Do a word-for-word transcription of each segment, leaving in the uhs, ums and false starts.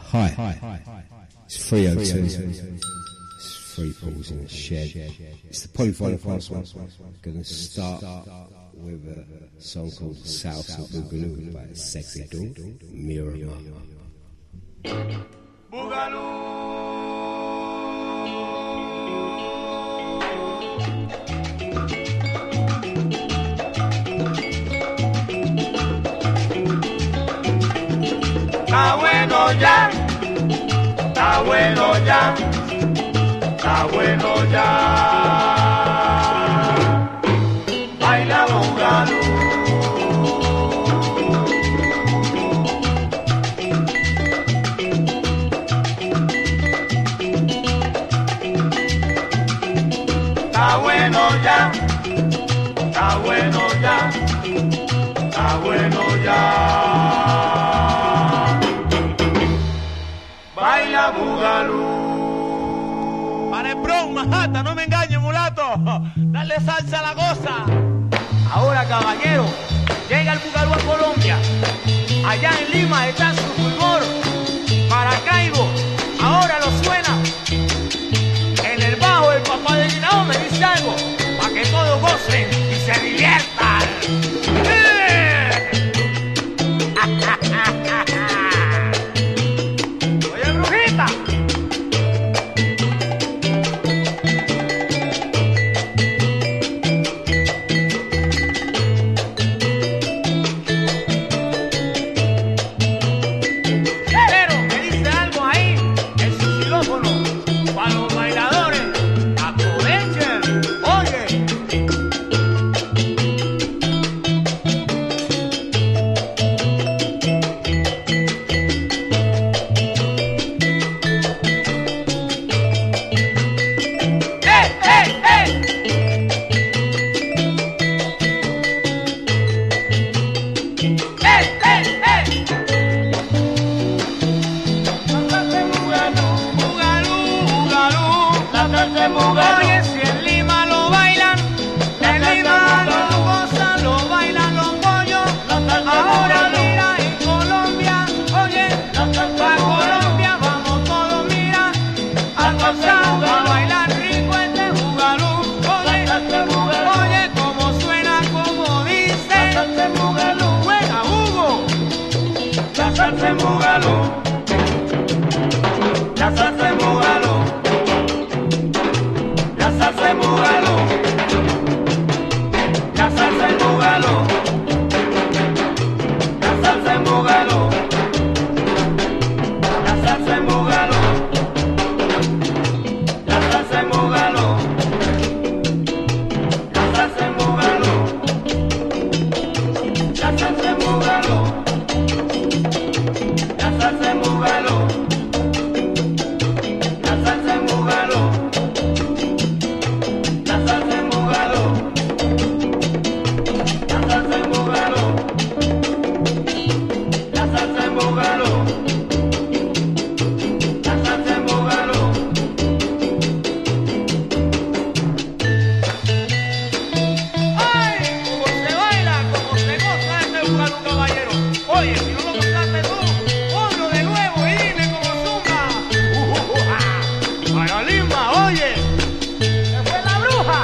Hi, it's three oh two. It's three balls in the shed. It's the polyphonic fast one. Gonna start with a song called South of Boogaloo by a sexy dude, Miramar. Boogaloo! Está bueno ya, está bueno ya, está bueno ya. Baila boogaloo. Está bueno ya, está bueno ya, está bueno ya. Baila boogaloo. Para el Bronx, Manhattan, no me engañes, mulato. Dale salsa a la cosa. Ahora, caballero, llega el boogaloo a Colombia. Allá en Lima está su fulgor. Maracaibo, ahora lo suena. En el bajo, el papá de Guinao me dice algo, pa' que todos gocen y se diviertan. Oye, brujita. Pero me dice algo ahí, el xilófono, para los bailadores, aprovechen, oye. ¡Eh, eh, eh! ¡Eh, eh, eh! Boogaloo, boogaloo. Oye, si en Lima lo bailan, en Lima lo gozan, lo bailan los pollos. Ahora mira en Colombia, oye, pa' Colombia vamos todos, mira, a gozar, a bailar rico este boogaloo. Oye, oye, como suena, como dice, juega Hugo. La salsa en boogaloo. La salsa en boogaloo. La salsa en boogaloo. La salsa en boogaloo. La salsa en boogaloo. La salsa en boogaloo. La salsa en boogaloo. La salsa en boogaloo. La salsa en boogaloo. La salsa en boogaloo. La salsa en boogaloo. La salsa en boogaloo. La salsa en boogaloo. La salsa en boogaloo. La salsa en boogaloo. ¡Ay! Como se baila, como se goza este boogaloo, caballero. Oye, si no lo gozaste tú, ponlo de nuevo y dime cómo zumba. Uh, uh, uh, ah. Para Lima, oye. Se fue la bruja.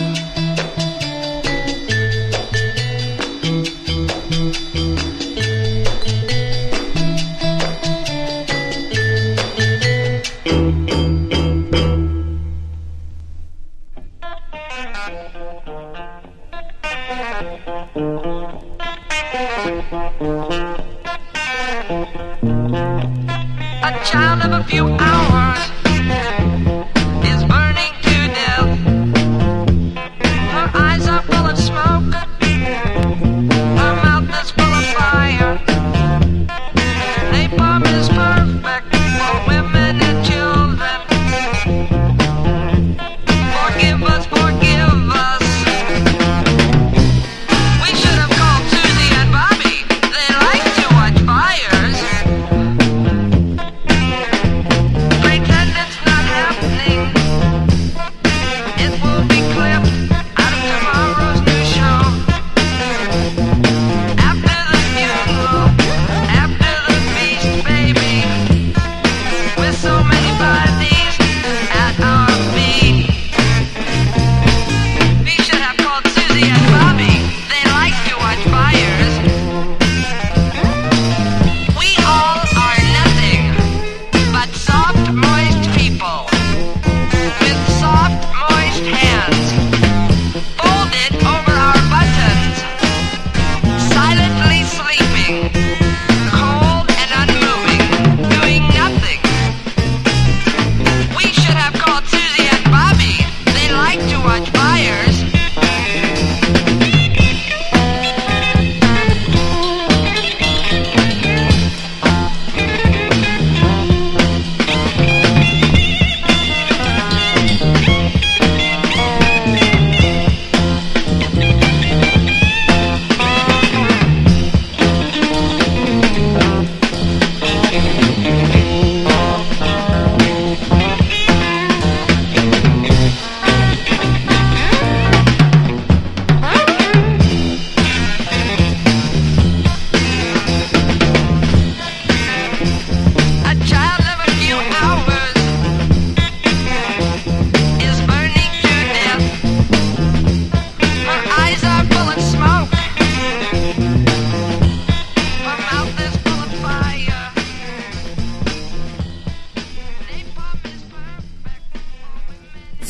A child of a few hours is burning to death. Her eyes are full of smoke. Her mouth is full of fire. Napalm is perfect for women and children. Forgive us, forgive us. We should have called Susie and Bobby. They like to watch fires. Pretending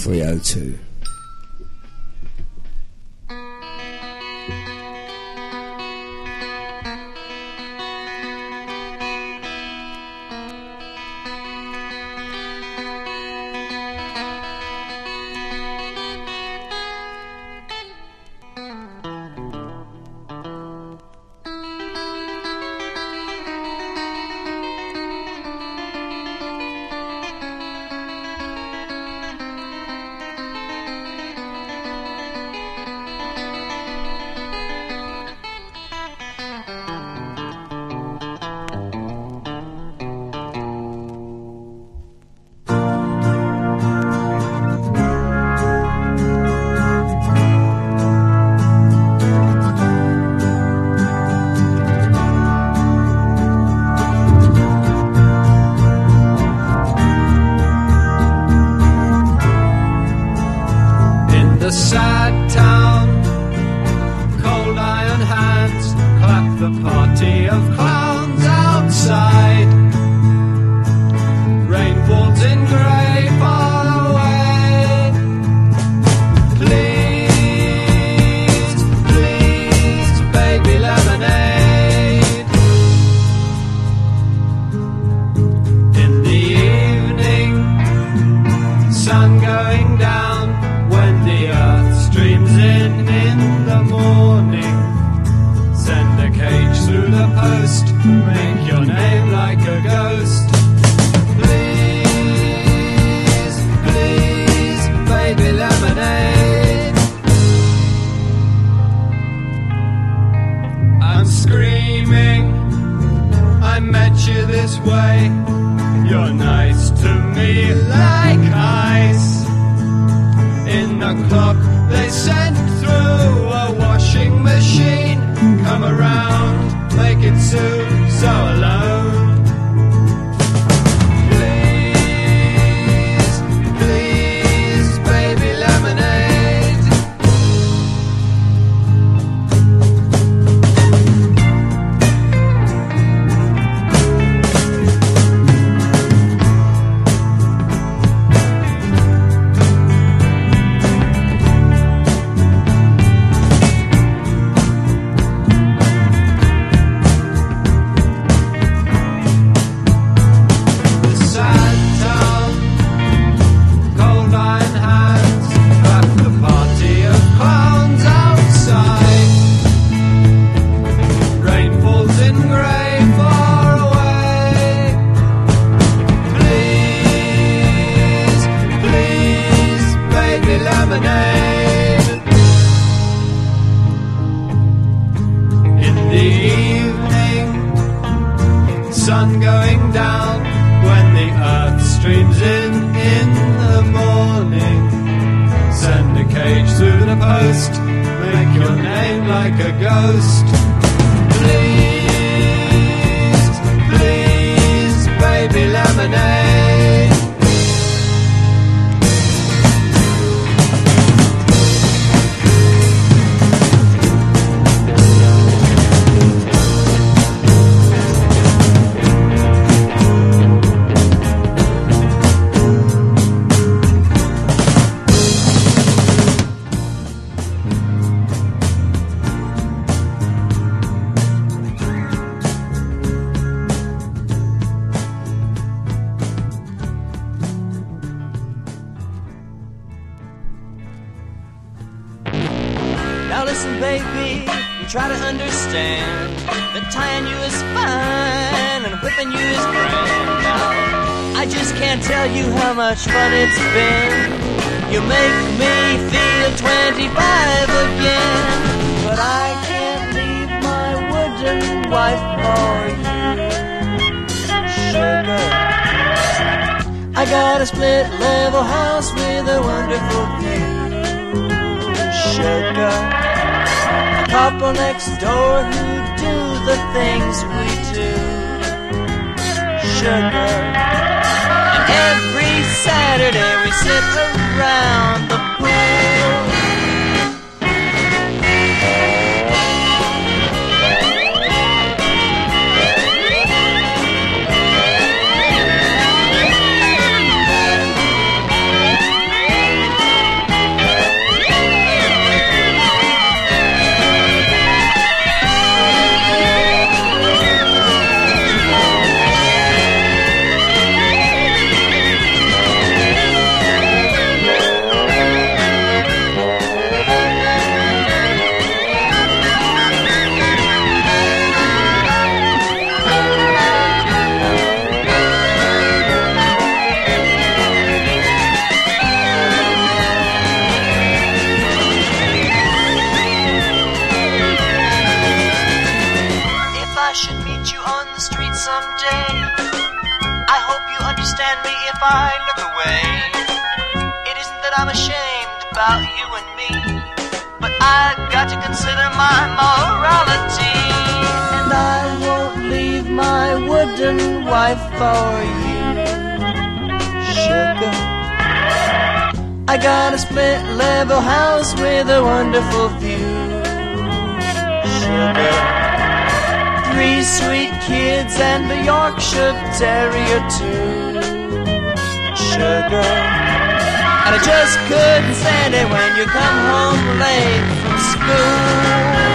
three oh two. someday. I hope you understand me if I look away. It isn't that I'm ashamed about you and me, but I've got to consider my morality. And I won't leave my wooden wife for you, sugar. I got a split level house with a wonderful view, sugar. Three sweet kids and a Yorkshire Terrier too, sugar. And I just couldn't stand it when you come home late from school.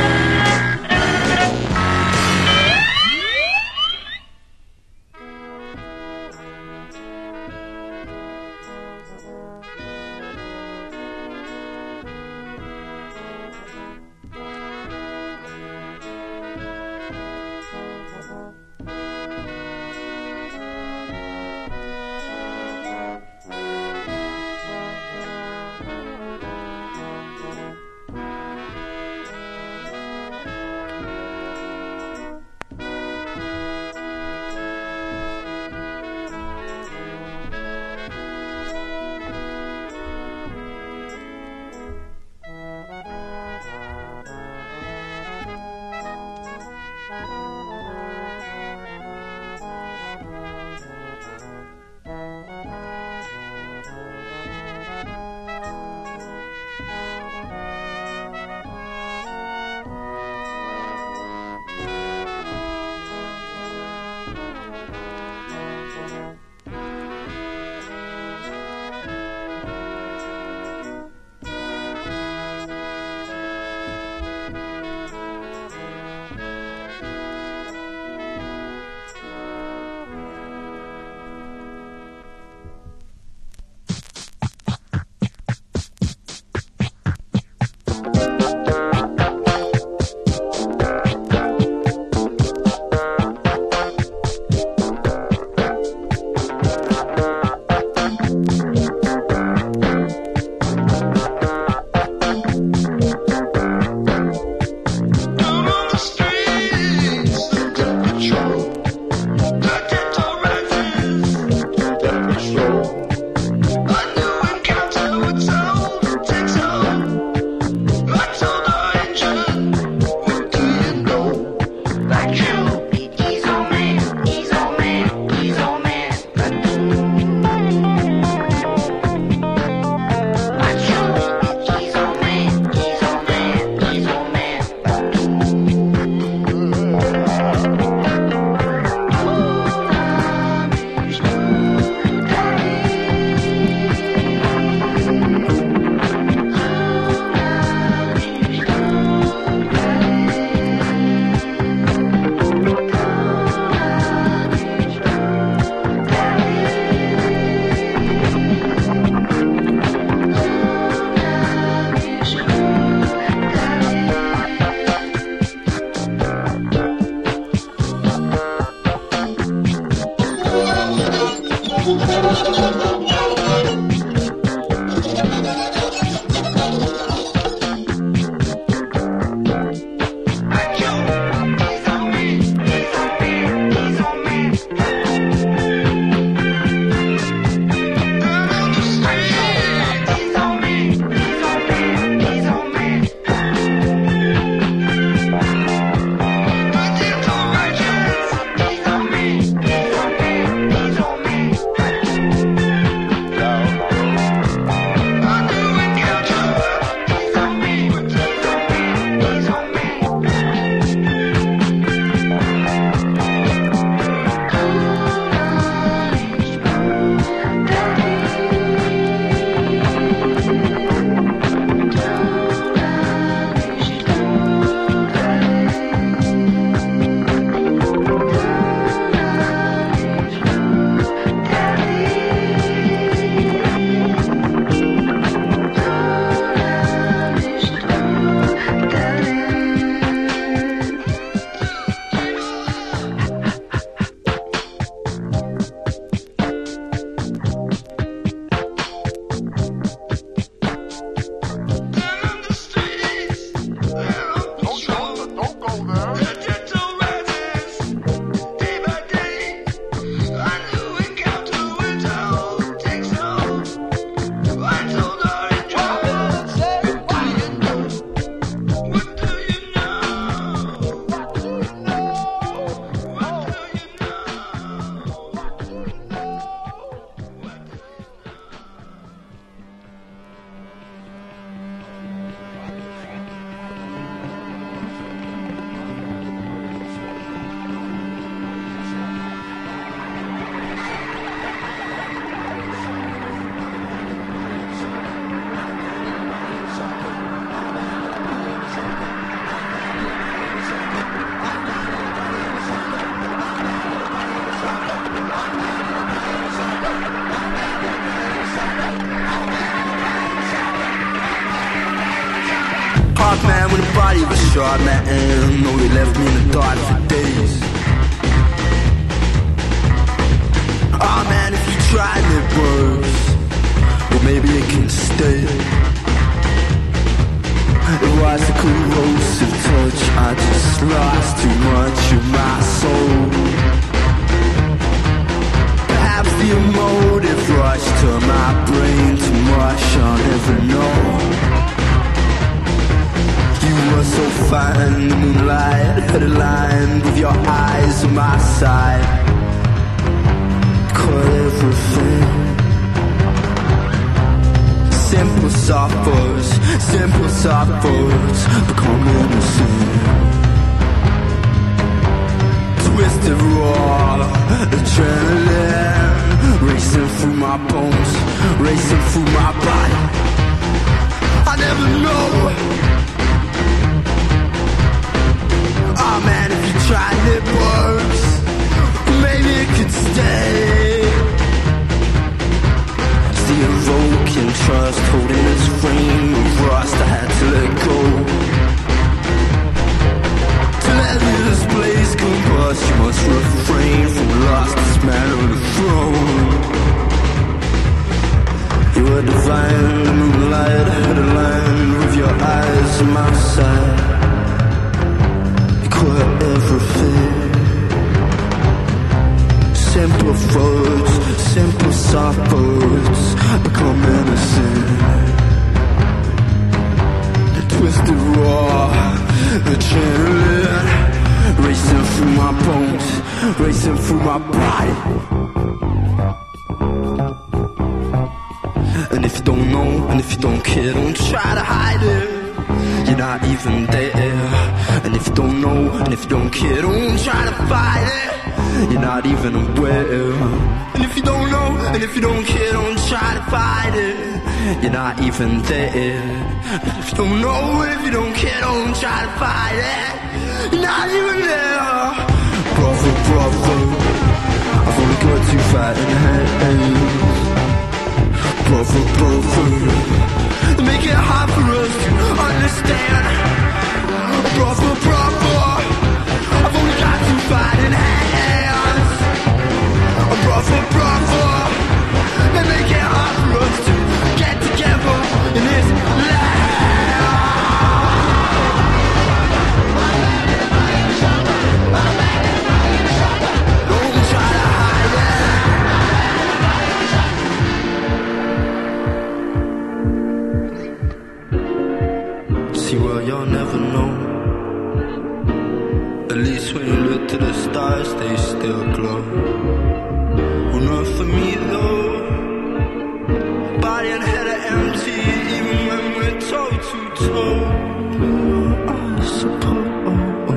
body of a sharp man. No, they left me in the dark for days. Oh man, if you try and it works, well maybe it can stay. It was a corrosive touch, I just lost too much of my soul. Perhaps the emotive rush to my brain too much, I'll never know. You were so fine in the moonlight, had a line with your eyes on my side. Caught everything. Simple soft words, simple soft words, become innocent. Twisted raw, adrenaline, racing through my bones, racing through my body. I never know. Oh man, if you try and it works, maybe it could stay. The invoking trust, holding this frame of rust, I had to let go. To let this blaze combust, you must refrain from lust, this man on the throne. You were divine, the moonlight had a line with your eyes on my side. You caught everything. Simple words, simple soft words, become innocent. The twisted raw, adrenaline, racing through my bones, racing through my body. And if you don't know, and if you don't care, don't try to hide it. You're not even there. And if you don't know, and if you don't care, don't try to fight it. You're not even aware. And if you don't know, and if you don't care, don't try to fight it. You're not even there. And if you don't know, and if you don't care, don't try to fight it. You're not even there. Brother, brother, I've only got two fighting hands. Brother, brother, they make it hard for us to understand. Brother, brother, I've only got two fighting hands. Brother, brother, they make it hard for us to get together in this land. Don't try to hide it. See, well, you'll never know. At least when you look to the stars, they still glow. Well, not for me though. Body and head are empty, even when we're toe to toe. I suppose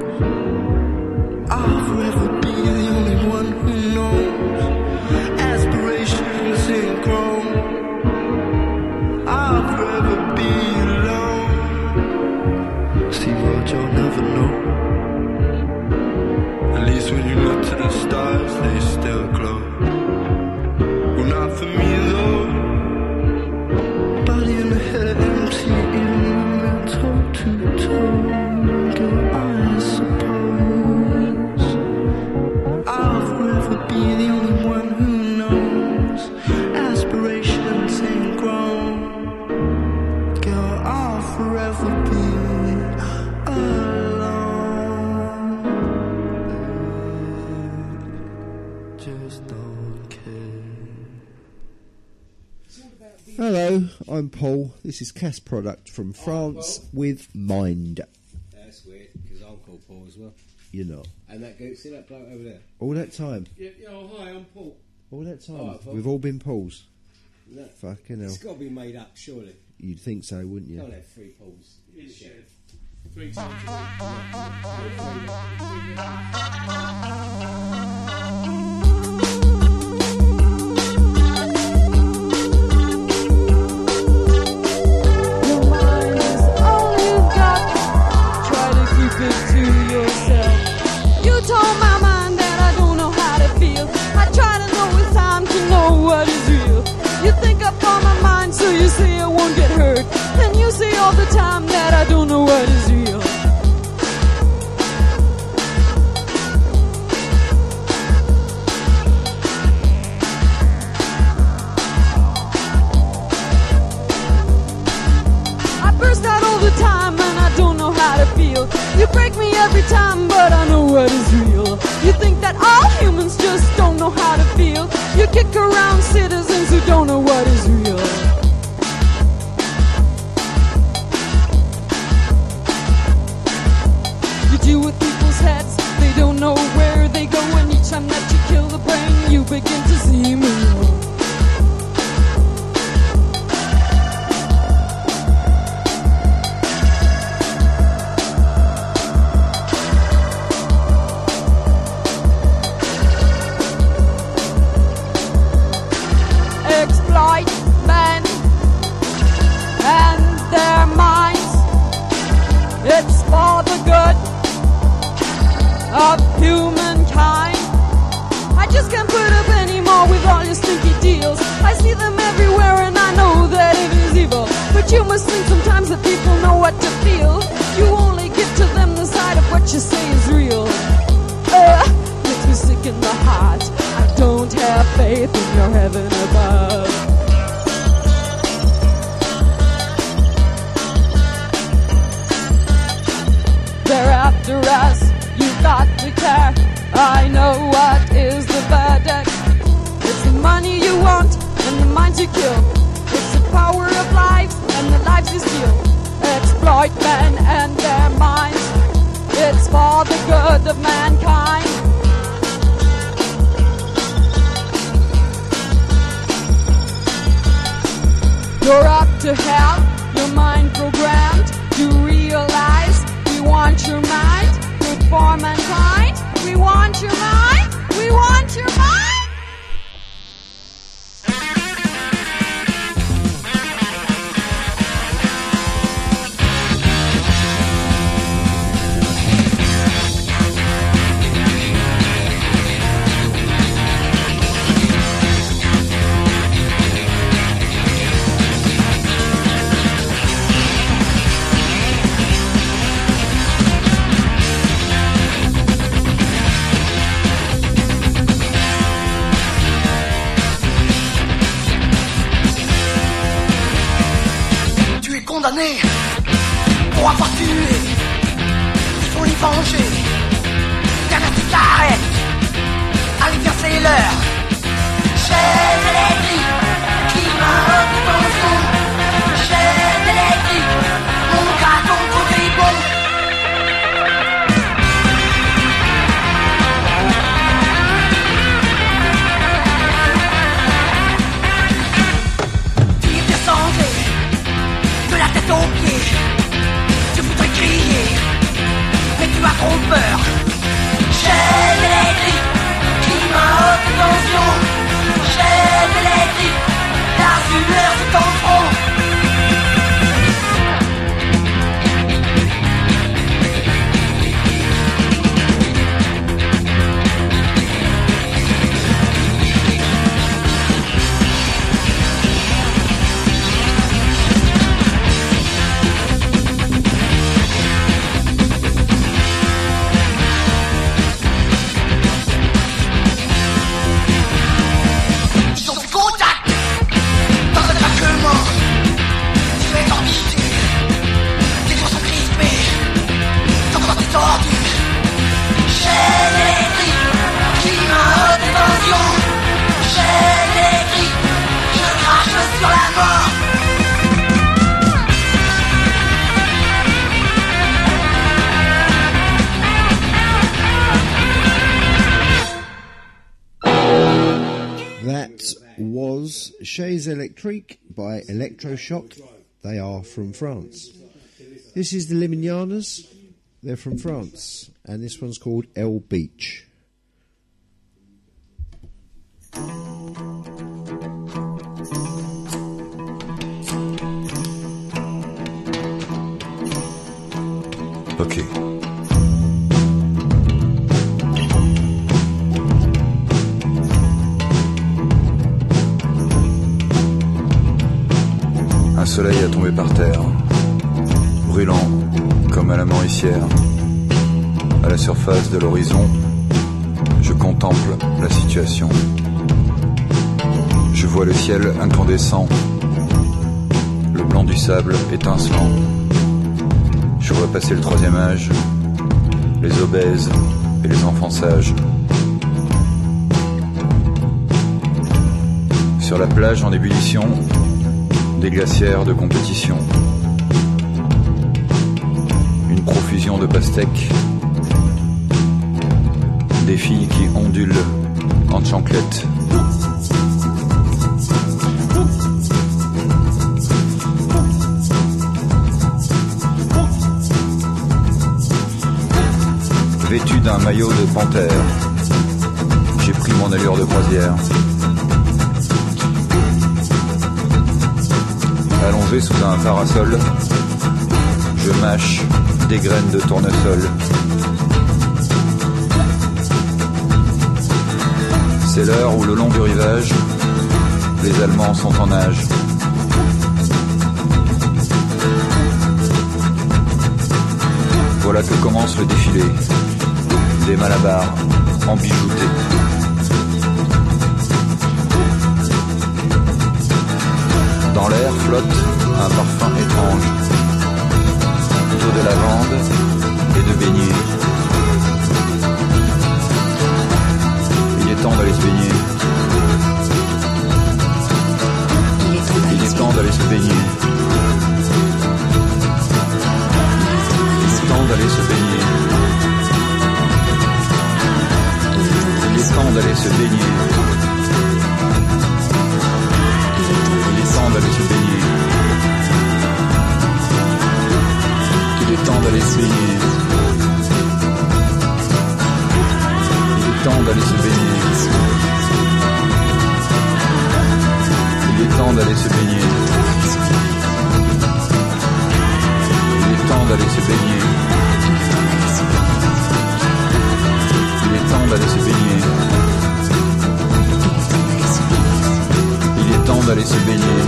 I'll forever be the only one who knows. Aspirations ain't grown. I'll forever be alone. See what you'll never know. At least when you look to the stars, they still glow. Well, not for me though. Body and the head are empty, even when we're toe to toe. Girl, I suppose I'll forever be the only one who knows. Aspirations ain't grown. Girl, I'll forever be alone. Just don't care. Hello, I'm Paul. This is Cass Product from France with Mind. That's weird, because I'm called Paul as well. You're not. And that goes, see that bloke over there? All that time? Yeah, yeah, oh, hi, I'm Paul. All that time? All right, Paul. We've all been Pauls. No, Fucking hell. it's got to be made up, surely. You'd think so, wouldn't You you? can't have three Pauls. It's Shit. uh, three times a Your mind is all you've got. Try to keep it to yourself. You told my mind that I don't know how to feel. I try to know it's time to know what is real. You think up on my mind, so you say I won't get hurt. And you say all the time that I don't know what is real. that all humans just don't know how to feel. You kick around citizens who don't know what is real. You deal with people's heads, they don't know where they go, and each time that you kill the brain, you begin to see me. Exploit men and their minds. It's for the good of humankind. I just can't put up anymore with all your stinky deals. I see them everywhere and I know that it is evil. But you must think sometimes that people know what to feel. You only give to them the side of what you say is real. Uh, makes me sick in the heart. I don't have faith in your heaven above. They're after us, you got to care. I know what is the verdict. It's the money you want and the minds you kill. It's the power of lives and the lives you steal. Exploit men and their minds. It's for the good of mankind. You're up to have your mind programmed to realize we want your mind, good for mankind. We want your mind, we want your mind. Condamnés pour avoir tué, il faut les venger. Dernière cigarette, allez bien c'est l'heure. Chaîne électrique, climat haute tension. Chaîne électrique, mon gars ton côté bon. Vive descendez de la tête aux pieds, tu voudrais crier, mais tu as trop peur. Chaîne électrique, climat haute tension. Chaîne électrique, la sueur sur ton front. Was Chez Electrique by Electroshock. They are from France. This is the Liminianas. They're from France. And this one's called El Beach. Ok. Un soleil a tombé par terre, brûlant comme à la Mauricière. À la surface de l'horizon, je contemple la situation. Je vois le ciel incandescent, le blanc du sable étincelant. Je vois passer le troisième âge, les obèses et les enfants sages. Sur la plage en ébullition, des glacières de compétition. Une profusion de pastèques. Des filles qui ondulent en chanclettes. Vêtu d'un maillot de panthère, j'ai pris mon allure de croisière. Allongé sous un parasol, je mâche des graines de tournesol. C'est l'heure où le long du rivage, les Allemands sont en nage. Voilà que commence le défilé des malabars embijoutés. Dans l'air flotte un parfum étrange, d'eau de lavande et de beignets. Il est temps d'aller se baigner. Il est temps d'aller se baigner. Il est temps d'aller se baigner. Il est temps d'aller se baigner. Il est temps d'aller se baigner. Il est temps d'aller se baigner. Il est temps d'aller se baigner. Il est temps d'aller se baigner. Il est temps d'aller se baigner. Il est temps d'aller se baigner. Il est temps d'aller se baigner.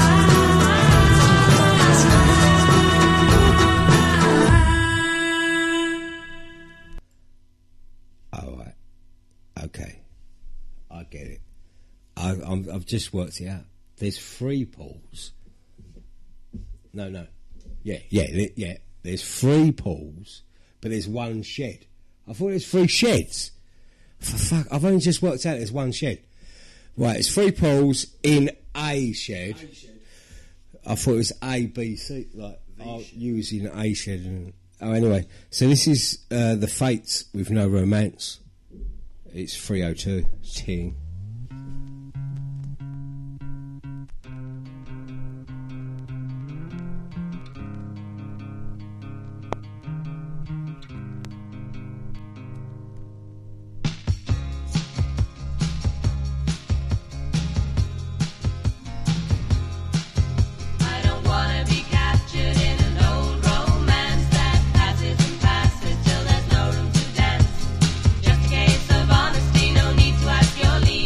All right. Okay. I get it. I, I'm, I've just worked it out. There's three pools. No, no. Yeah, yeah, th- yeah. There's three pools, but there's one shed. I thought there's three sheds. For fuck, I've only just worked out there's one shed. Right, it's three pools in a shed. A shed. I thought it was A, B, C, like oh, you was in A shed. And, oh, anyway, so this is uh, the Fates with No Romance. It's three oh two. Ting. I don't wanna be captured in an old romance that passes and passes till there's no room to dance. Just a case of honesty, no need to ask your leave.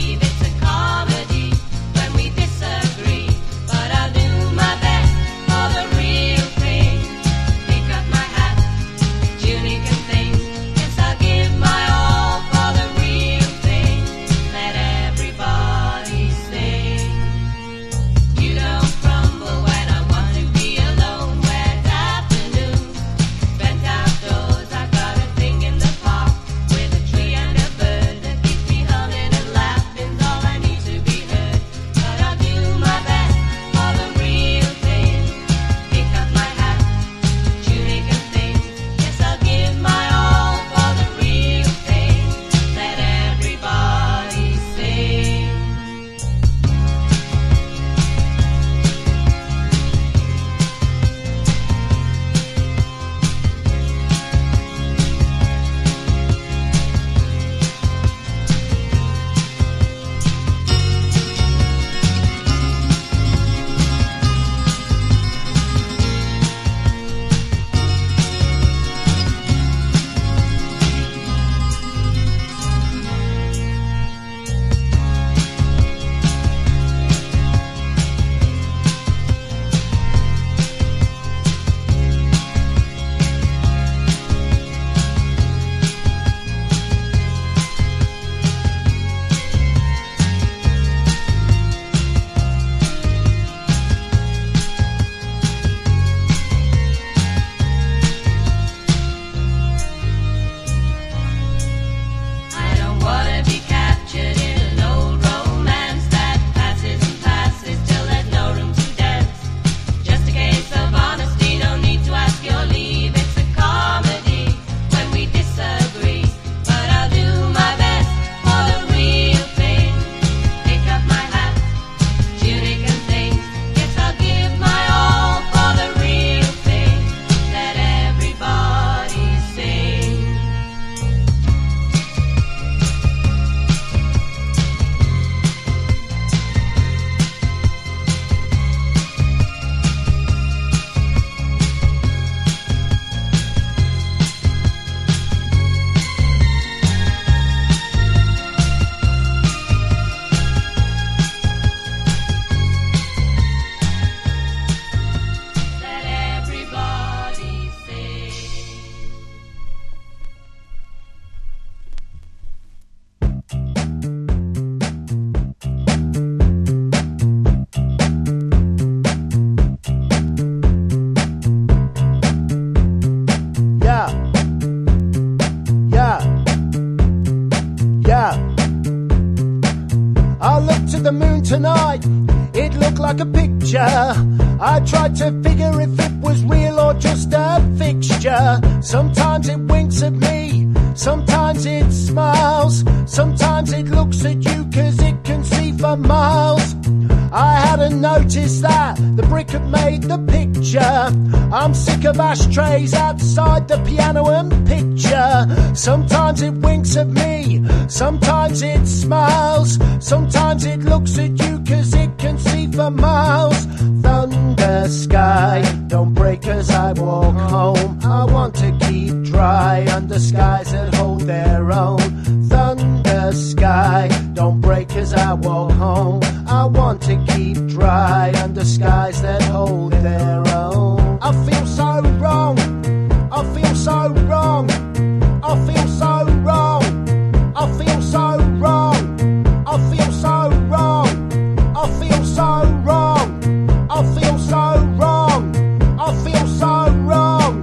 I looked at the moon tonight, it looked like a picture. I tried to figure if it was real or just a fixture. Sometimes it winks at me, sometimes it smiles, sometimes it looks at you cause it can see for miles. I hadn't noticed that the brick had made the picture. I'm sick of ashtrays outside the piano and picture. Sometimes it winks at me, sometimes it smiles, sometimes it looks at you cause it can see for miles. Thunder sky, don't break as I walk home. I want to keep dry under skies that hold their own. Thunder sky, don't break as I walk home. I want to keep dry under skies that hold their own. I feel so wrong, I feel so wrong, I feel so wrong, I feel so wrong, I feel so wrong, I feel so wrong, I feel so wrong, I feel so wrong.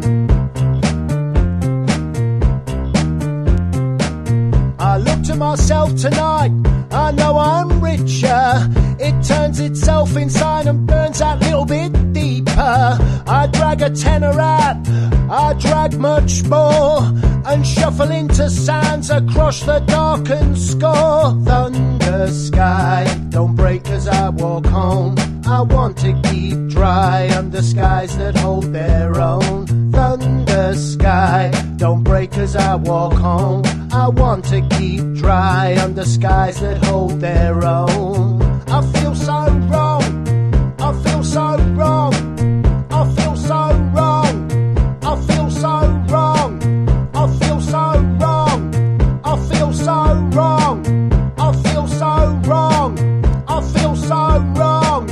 I look to myself tonight, I know I'm richer. It turns itself inside and burns that little bit deeper. I drag a tenor out, I drag much more, and shuffle into sounds across the darkened score. Thunder sky, don't break as I walk home. I want to keep dry under skies that hold their own. Thunder sky, don't break as I walk home. I want to keep dry under skies that hold their own. I feel so wrong, I feel so wrong, I feel so wrong, I feel so wrong, I feel so wrong, I feel so wrong, I feel so wrong, I feel so wrong.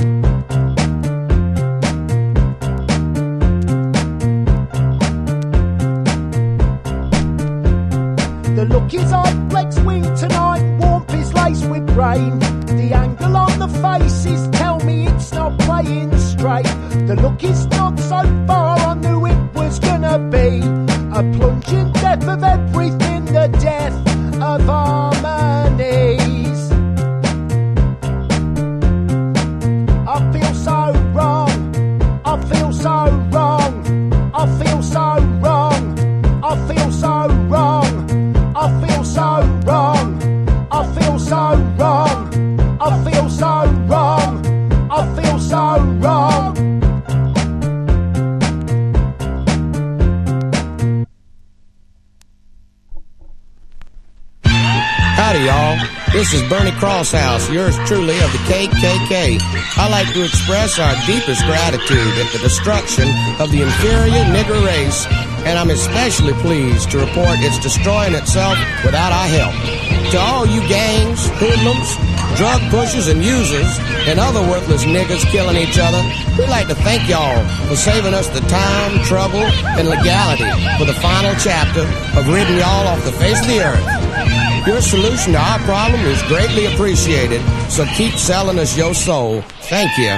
The look is on Flex Wing tonight, warmth is laced with rain. The angle on the faces tell me it's not playing straight. The look is not so far, I knew it was gonna be a plunging depth of everything, the death of harmonies. I feel so wrong, I feel so wrong, I feel so wrong, I feel so wrong, I feel so wrong, I feel so wrong, I feel so wrong, I feel so wrong. Howdy, y'all. This is Bernie Crosshouse, yours truly of the K K K. I like to express our deepest gratitude at the destruction of the inferior nigger race, and I'm especially pleased to report it's destroying itself without our help. To all you gangs, hoodlums, drug pushers and users, and other worthless niggas killing each other, we'd like to thank y'all for saving us the time, trouble, and legality for the final chapter of ridding y'all off the face of the earth. Your solution to our problem is greatly appreciated, so keep selling us your soul. Thank you.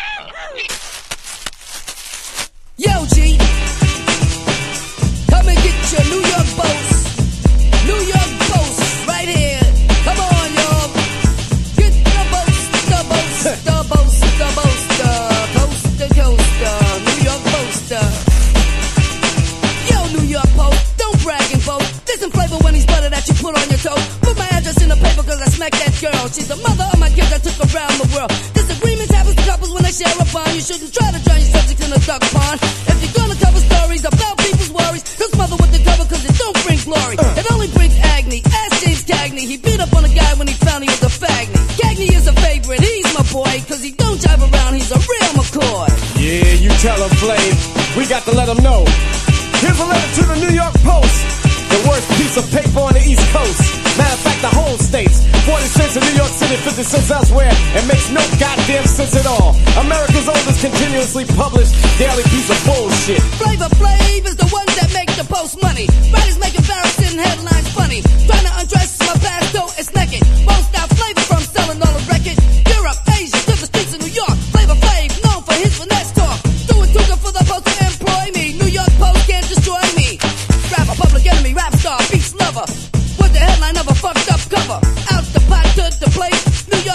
Yo, G, come and get your New York boats. New York boats, right here. Come on, y'all. Get the boats, the boats, the boats, the boats, the coast to coast, the New York poster. Yo, New York Post, don't brag and boast. There's some flavor when he's butter that you put on your toast. Put my address in the paper cause I smacked that girl. She's the mother of my kids I took around the world. Disagreements happen to couples when they share a bond. You shouldn't try to drown your subjects in a duck pond. If you're gonna cover stories about people's worries, don't smother with the cover cause it don't bring glory. It only brings agony. Ask James Cagney. He beat up on a guy when he found he was a faggy. Cagney is a favorite. He's my boy cause he don't jive around. He's a real McCoy. Yeah, you tell him, Flav. We got to let him know. Here's a letter to the New York Post. The worst piece of paper on the East Coast. Matter of fact, the whole states. forty cents in New York City, fifty cents elsewhere. It makes no goddamn sense at all. America's oldest continuously published daily piece of bullshit. Flavor Flav is the one that make the Post money. Writers make embarrassing headlines funny. Trying to undress my past, though it's naked. Won't stop Flavor from selling all the records. Europe, Asia, to the streets of New York. Flavor Flav, known for his finesse talk. Do it too good for the Post to employ me. New York Post can't destroy me. Rapper, public enemy, rap star, beats lover. With the headline of a fucked up cover. Out the pot to the plate. New York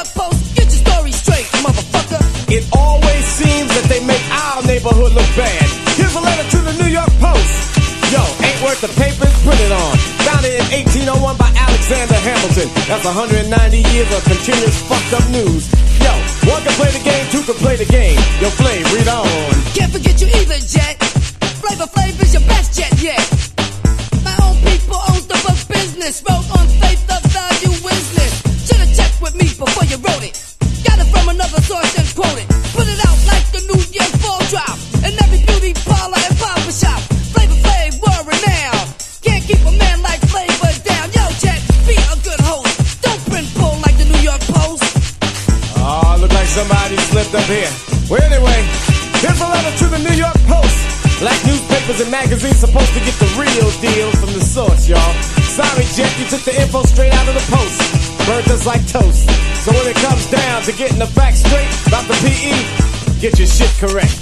York Post, get your story straight, motherfucker. It always seems that they make our neighborhood look bad. Here's a letter to the New York Post. Yo, ain't worth the papers, put it on. Founded in eighteen oh one by Alexander Hamilton. That's one hundred ninety years of continuous fucked up news. Yo, one can play the game, two can play the game. Yo, Flav, read on. Can't forget you either, Jet. Flavor Flav is your best jet yet. My own people owns the book business. Wrote on faith of value business. Should've checked with me before you wrote it. Got it from another source and quote it. Put it out like the New Year's fall drop. In every beauty parlor and barber shop. Flavor Flav, worry now. Can't keep a man like Flavor down. Yo, Jet, be a good host. Don't print bull like the New York Post. Oh, look like somebody slipped up here. Well, anyway, here's a letter to the New York Post. Like newspapers and magazines supposed to get the real deal from the source, y'all. Sorry, Jet, you took the info straight out of the Post. Burnt us like toast. So when it comes down to getting the facts straight about the P E, get your shit correct.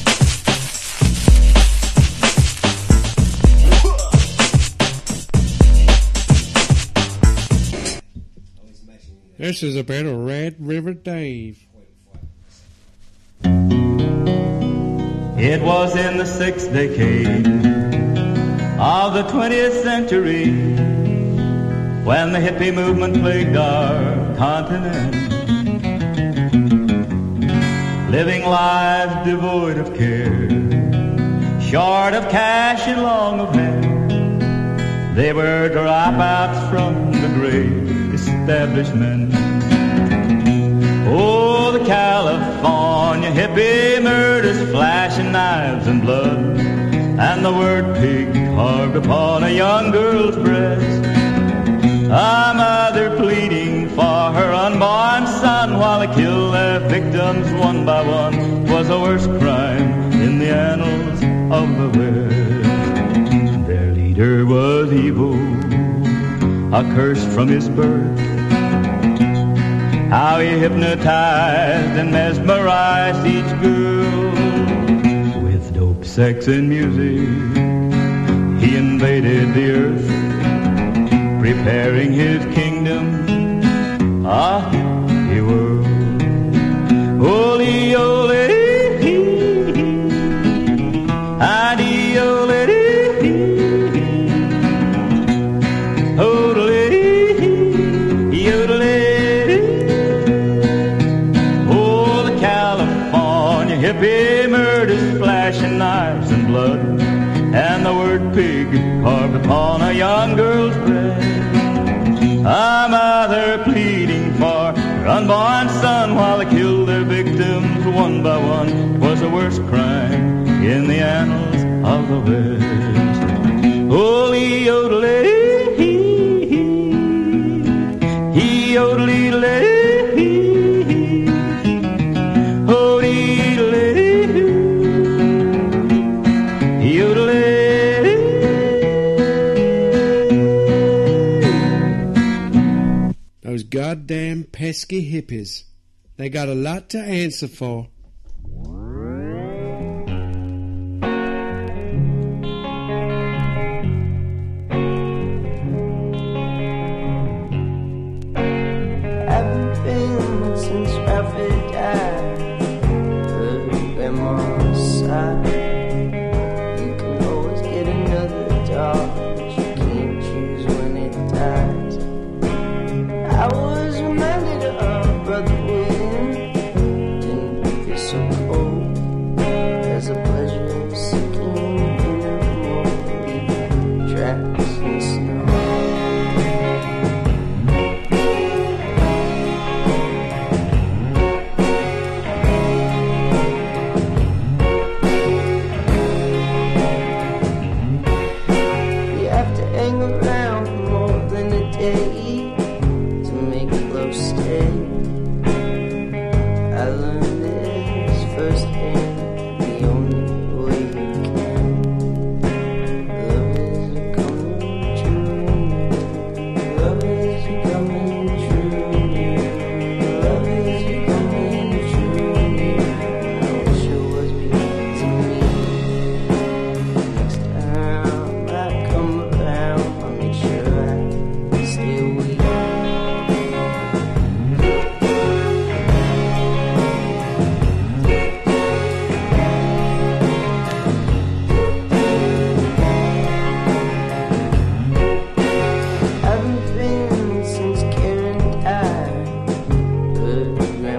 This is a bit of Red River Dave. It was in the sixth decade of the twentieth century when the hippie movement plagued our continent, living lives devoid of care, short of cash and long of hair. They were dropouts from the great establishment. Oh, the California hippie murders, flashing knives and blood, and the word pig carved upon a young girl's breast. A mother pleading for her unborn son while they kill their victims one by one was the worst crime in the annals of the West. Their leader was evil, accursed from his birth. How he hypnotized and mesmerized each girl with dope, sex, and music. He invaded the earth, preparing his kingdom, a hippie world. Ole, ole, adi, ole, hippie murders, flashing knives and blood, and the word pig carved upon a young girl's breast. A mother pleading for her unborn son while they killed their victims one by one was the worst crime in the annals of the West. Ole, odele, he, odele, Those goddamn pesky hippies. They got a lot to answer for. Haven't been since Ralphie died. Heard grandma's sigh. You can always get another dog, but you can't choose when it dies. I was reminded of Brother William. Didn't feel so cold. There's a pleasure of sinking in the mold, tracks in snow. You have to hang around for more than a day to make love stay. I learned this firsthand, the only way you can. Love is coming true. Love is coming true. Love is coming true. I wish it was big to me. Next time I come around, I'll make sure I stay away.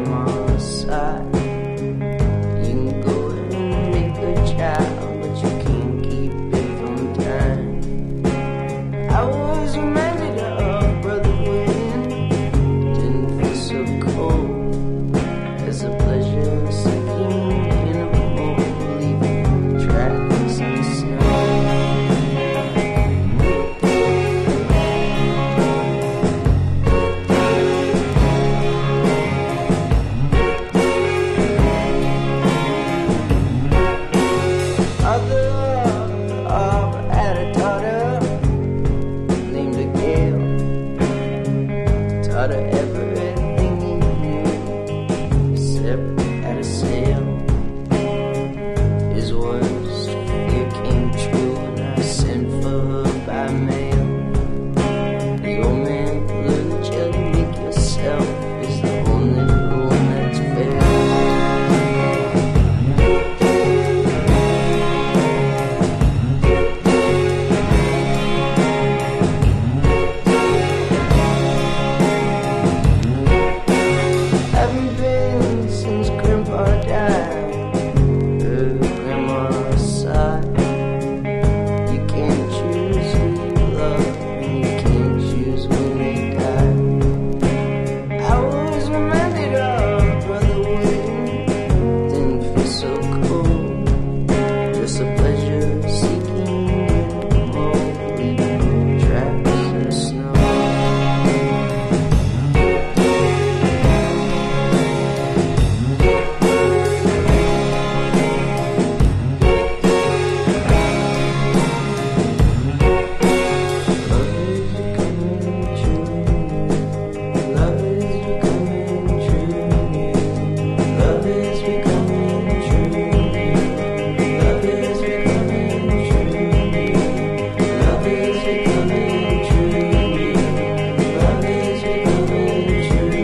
grandma's side. You can go and make a child, but you can't keep it from dying. I was reminded of Brother Wayne, didn't feel so cold. There's a pleasure sinking in a boat, leaving tracks in the snow. Other of had a daughter named Gail. Taught her everything he knew, except how to sail. His worst fear came true, and I sent for her by mail. The old man learned that you make yourself is the only rule that's fair. Haven't been since Grandpa died. Her grandma's side. You can't choose who you love, and you can't choose when they die. I was reminded of Brother Wayne, didn't feel so cold. Just a pleasure seeking more, leaving tracks in the snow. Love is becoming true. Love is becoming true. Love is becoming true. Love is becoming true. Love is becoming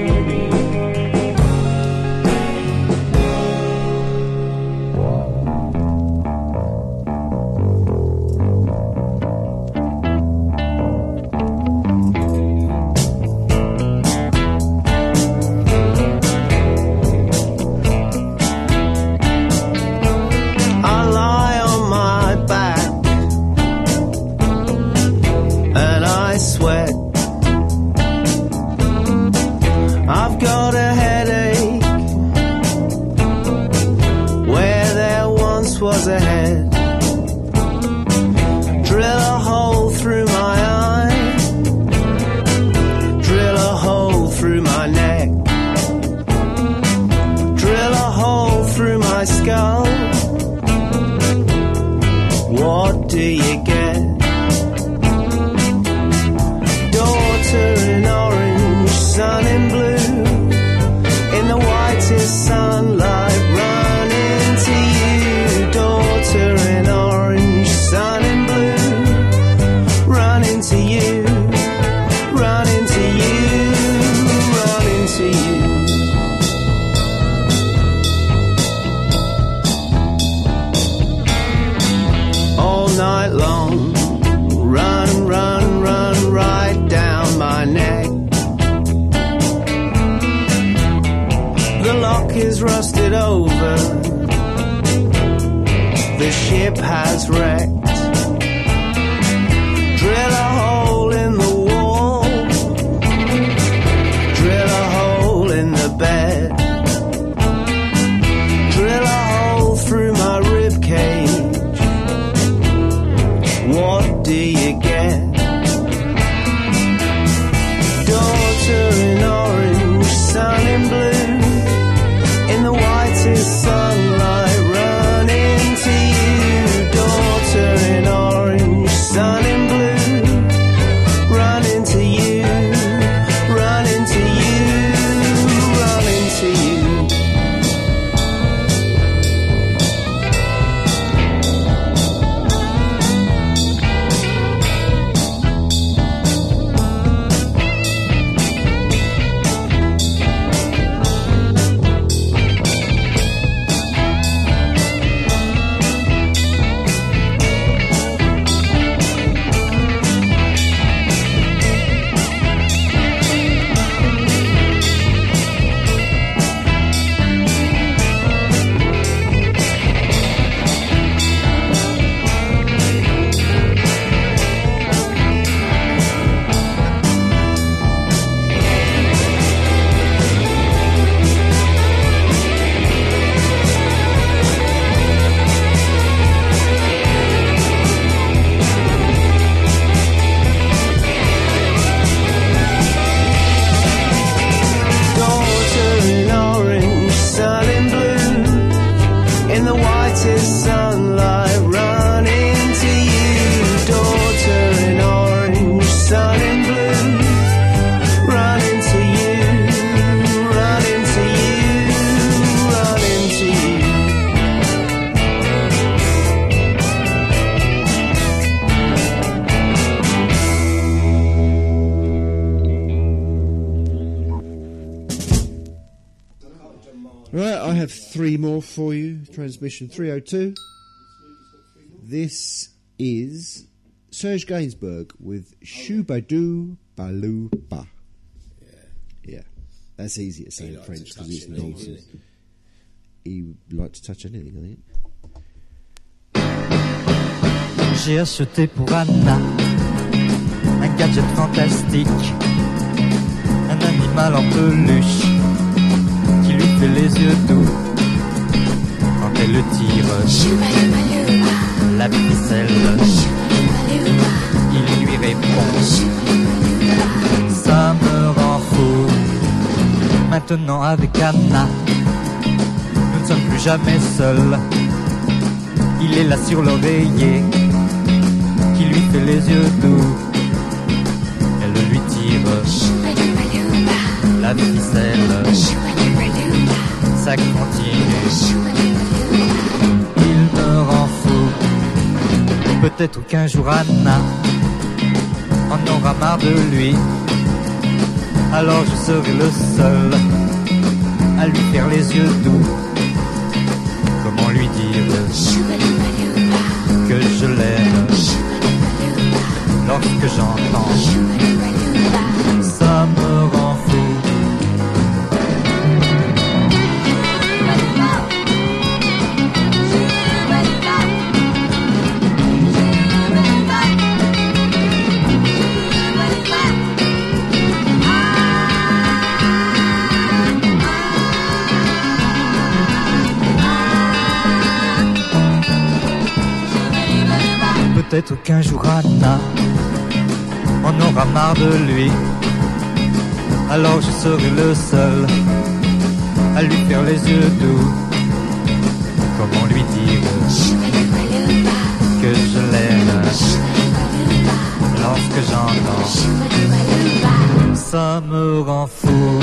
I lie on my back and I sweat. I've got a headache where there once was a head. Drill a hole through my eye, drill a hole through my neck, drill a hole through my skull. What do you get? Daughter in orange, son in blue, in the whitest sunlight, run into you. Daughter in orange, son in blue, run into you, run into you, run into you. All night long, run, run, run right down my neck. The lock is rusted over, the ship has wrecked. Drill a hole in the wall, drill a hole in the bed, drill a hole through my rib cage. What do you get? Daughter in orange, son in blue, in the whitest sunlight, run into you. Daughter in Right, I have three more for you. Transmission three oh two. This is Serge Gainsbourg with Shubadoo Baloo Ba. Yeah. Yeah. That's easy to say He in liked French to because touch it's it, didn't nonsense. he? He would like to touch anything, I think. J'ai acheté pour Anna un gadget fantastique, un animal en peluche qui lui fait les yeux doux quand elle le tire. La ficelle, il lui répond. Ça me rend fou. Maintenant avec Anna, nous ne sommes plus jamais seuls. Il est là sur l'oreiller qui lui fait les yeux doux. Elle lui tire la ficelle. Ça continue. Il me rend fou. Peut-être qu'un jour Anna en aura marre de lui. Alors je serai le seul à lui faire les yeux doux. Comment lui dire que je l'aime lorsque j'entends ça me rend fou. Peut-être qu'un jour Anna en aura marre de lui. Alors je serai le seul à lui faire les yeux doux. Comment lui dire que je l'aime lorsque j'entends ça me rend fou.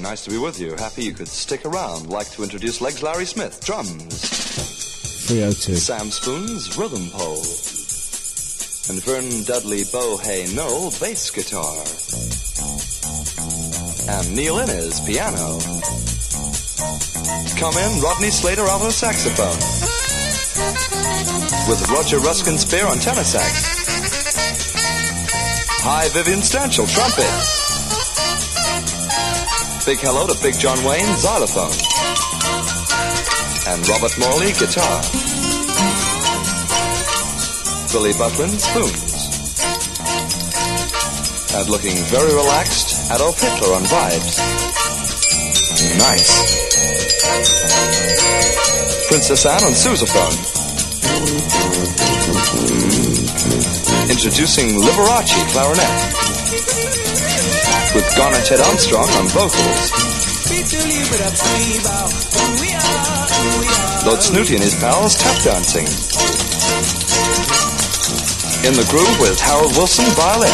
Nice to be with you. Happy you could stick around. Like to introduce Legs Larry Smith, drums. three oh two. Sam Spoons, rhythm pole. And Vern Dudley Bohay Knoll, bass guitar. And Neil Innes, piano. Come in, Rodney Slater alto saxophone. With Roger Ruskin Spear on tenor sax. Hi, Vivian Stanchel, trumpet. Big hello to Big John Wayne, xylophone. And Robert Morley, guitar. Billy Butlin, spoons. And looking very relaxed, Adolf Hitler on vibes. Nice. Princess Anne on sousaphone. Introducing Liberace clarinet. With Garnet Ted Armstrong on vocals. Lord Snooty and his pals tap dancing. In the groove with Harold Wilson violin.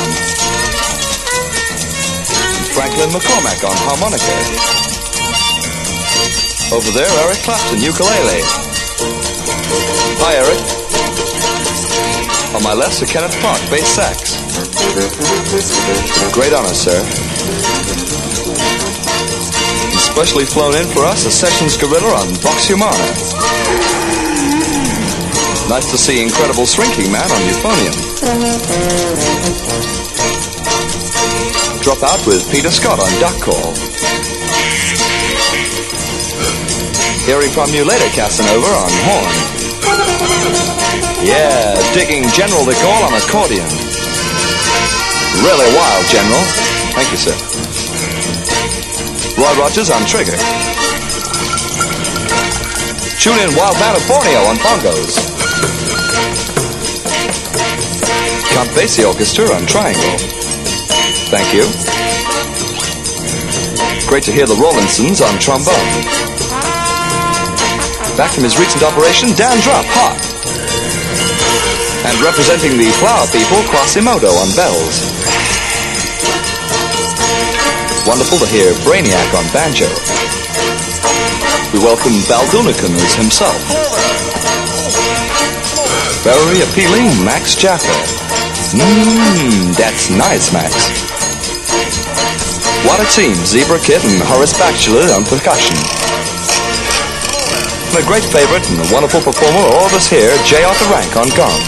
And Franklin McCormack on harmonica. Over there, Eric Clapton, ukulele. Hi, Eric. On my left, Sir Kenneth Park, bass sax. Great honor, sir. Especially flown in for us, a Sessions gorilla on Vox Humana. Nice to see Incredible Shrinking Man on euphonium. Drop out with Peter Scott on duck call. Hearing from you later, Casanova on horn. Yeah, digging General de Gaulle on accordion. Really wild, General. Thank you, sir. Roy Rogers on trigger. Tune in Wild Man of Borneo on bongos. Count Basie Orchestra on triangle. Thank you. Great to hear the Rawlinsons on trombone. Back from his recent operation, Dan Drupp, hot. And representing the Flower People, Quasimodo on bells. Wonderful to hear Brainiac on banjo. We welcome Baldunicum as himself. Very appealing, Max Jaffa. Mmm, that's nice, Max. What a team, Zebra Kid and Horace Bachelor on percussion. And a great favorite and a wonderful performer, all of us here, J. Arthur Rank on gong.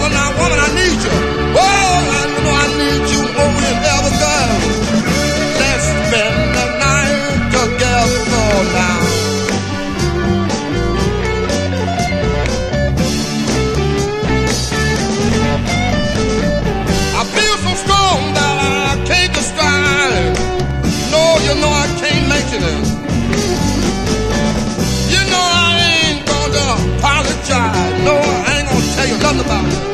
together now, woman, I need you. Oh, I know I need you more than ever, girl. Let's spend the night together now. I feel so strong that I can't describe it. No, you know I can't mention it. You know I ain't gonna apologize. No, I ain't gonna tell you nothing about it.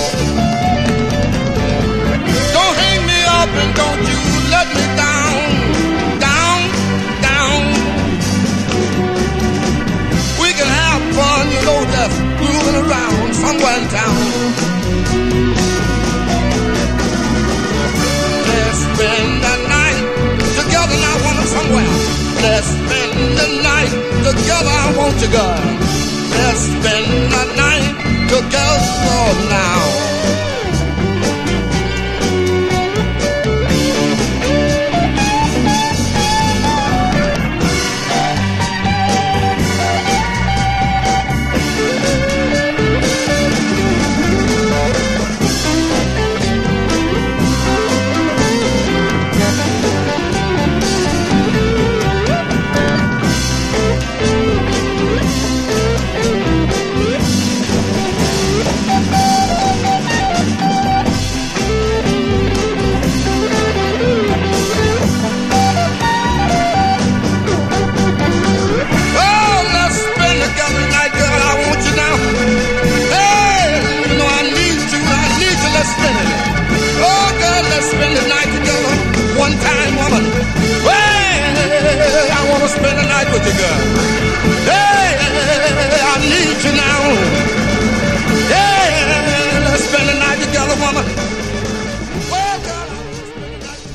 Don't hang me up and don't you let me down, down, down. We can have fun, you know, just moving around somewhere in town. Let's spend the night together now, woman, somewhere. Let's spend the night together, I want you, girl. Let's spend the night together now. Spend the night with you, girl. Hey, I need you now. Hey, let's spend the night together, woman. Well, girl, I wanna spend the night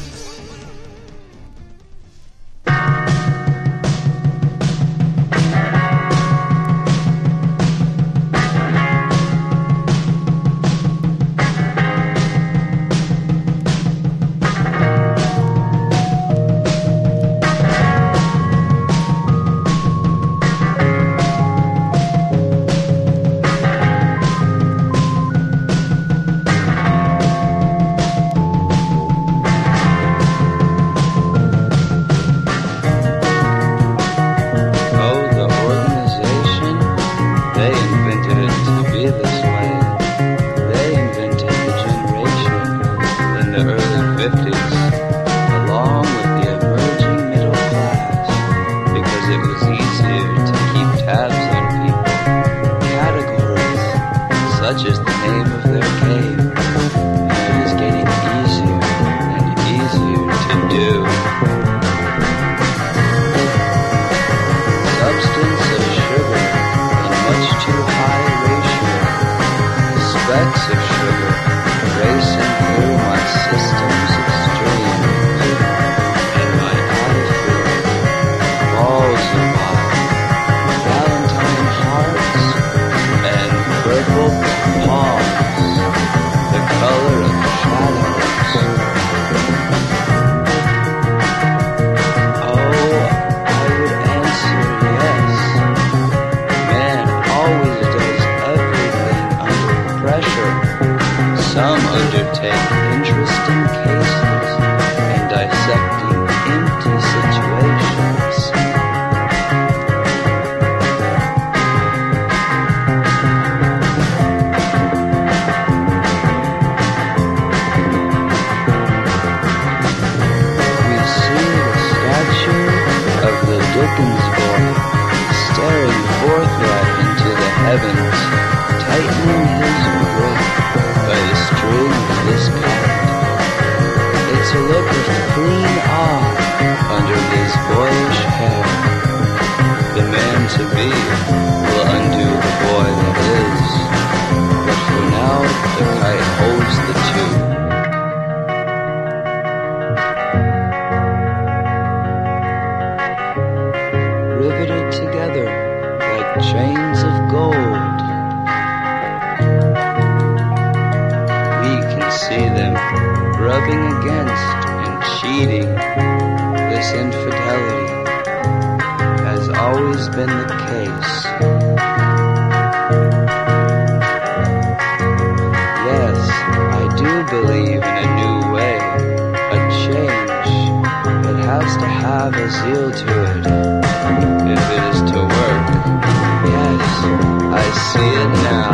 zeal to it. If it is to work, yes, I see it now.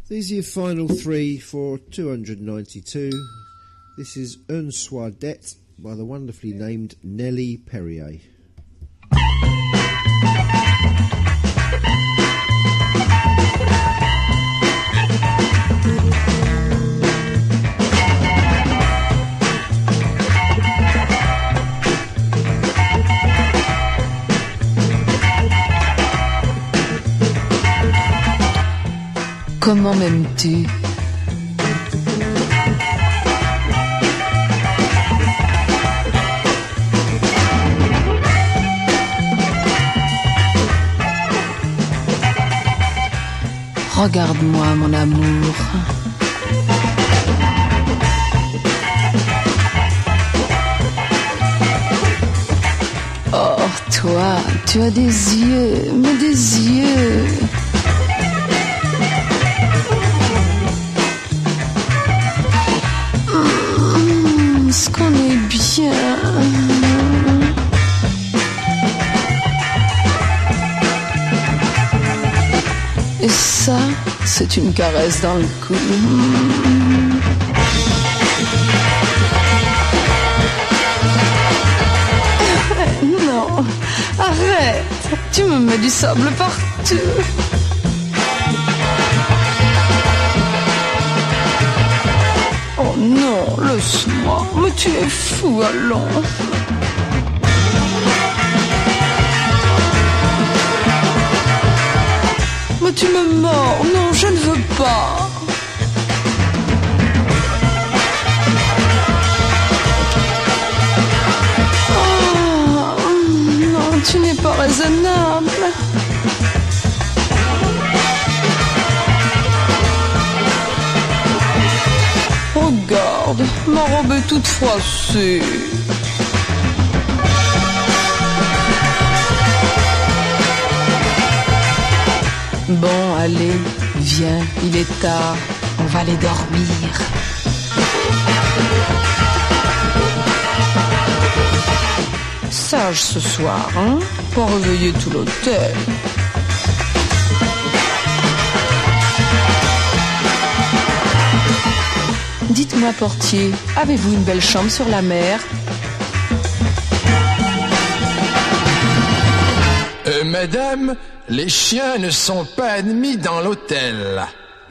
These are your final three for two hundred ninety-two. This is Un Soir d'Eté by the wonderfully named Nelly Perrier. Comment m'aimes-tu? Regarde-moi, mon amour. Oh, toi, tu as des yeux, mais des yeux. Mmh, ce qu'on est bien. Et ça, c'est une caresse dans le cou. Mmh. Non, arrête. Tu me mets du sable partout. Oh non, laisse-moi. Mais tu es fou, allons. Mais tu me mords. Non, je ne veux pas. Oh, non, tu n'es pas raisonnable. Regarde, ma robe est toute froissée. Bon, allez, viens, il est tard, on va aller dormir. Sage ce soir, hein, pour réveiller tout l'hôtel. Dites-moi, portier, avez-vous une belle chambre sur la mer? Euh, madame, les chiens ne sont pas admis dans l'hôtel.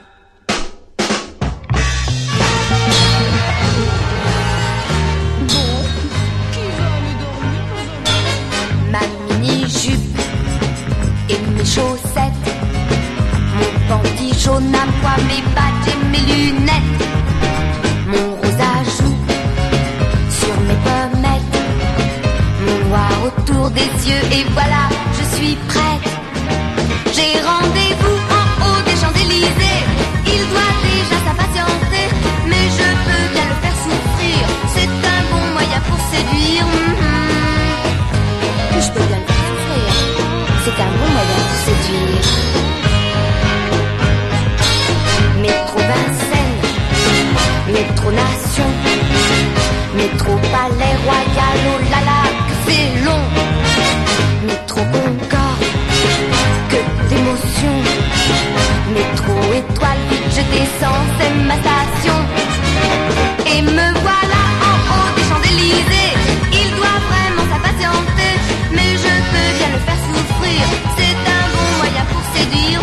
Ma mini-jupe et mes chaussettes, mon panty jaune à moi, mes badges et mes lunettes, mon rose à joues sur mes pommettes, mon noir autour des yeux, et voilà, je suis prête. J'ai rendez-vous en haut des Champs-Élysées. Il doit déjà s'impatienter, mais je peux bien le faire souffrir. C'est un bon moyen pour séduire. Mm-hmm. Je peux bien le faire souffrir. C'est un bon moyen pour séduire. Métro Vincennes, métro Nation, métro Palais Royal, oh là là, que c'est long. Métro Concorde, que d'émotion. Métro étoile, vite je descends, c'est ma station. Et me voilà en haut des Champs-Élysées. Il doit vraiment s'impatienter, mais je peux bien le faire souffrir. C'est un bon moyen pour séduire.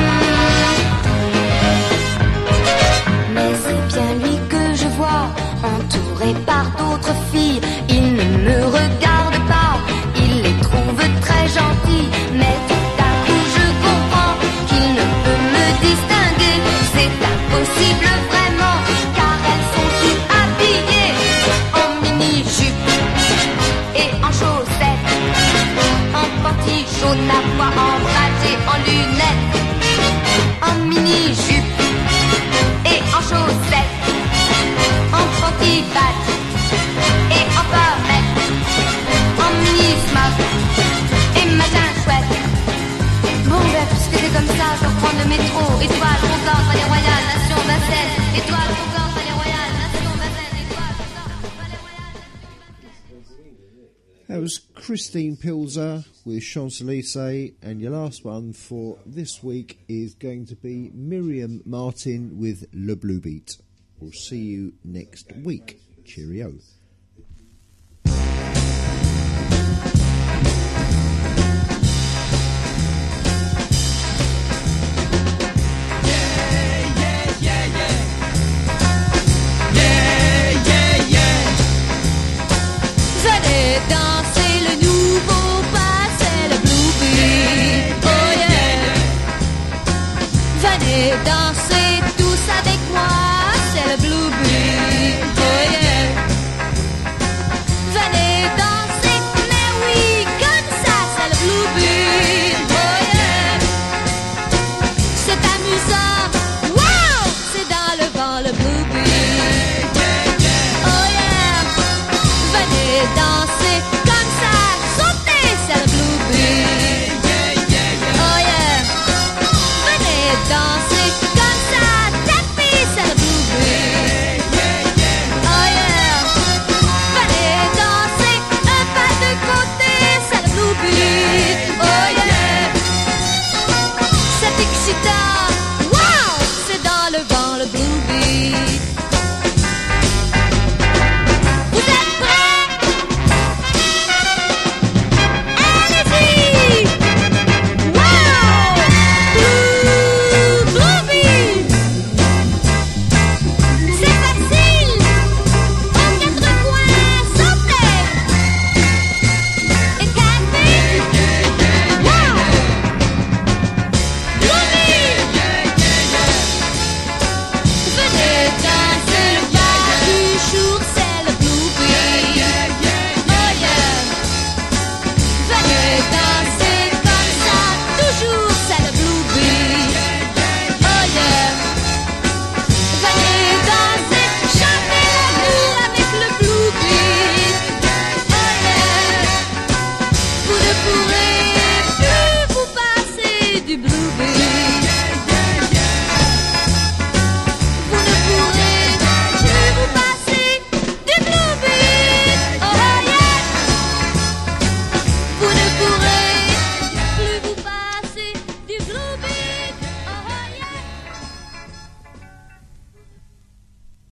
Mm-hmm. Mais c'est bien lui que je vois, entouré par d'autres filles. Il ne me regarde pas, il les trouve très gentils. Mais tout à coup je comprends qu'il ne peut me distinguer. C'est impossible vraiment, car elles sont toutes habillées en mini-jupe et en chaussettes, en panty jaune à pois, en badge et en lunettes, en mini-jupe et en chaussettes, en panty badge et en pommettes, en mini-smock et machin chouette. Bon ben puisque c'est comme ça, je vais reprendre le métro. Étoile, Concorde, Palais Royal, Nation, Vincennes. Étoile, Concorde, Palais Royal, Nation, Vincennes. Étoile, Concorde, Palais Royal. That was Christine Pilzer with Champs-Élysées, and your last one for this week is going to be Miriam Martin with Le Blue Beat. We'll see you next week. Cheerio. Venez danser le nouveau pas, c'est le Blue Beat. Oh yeah. Venez danser.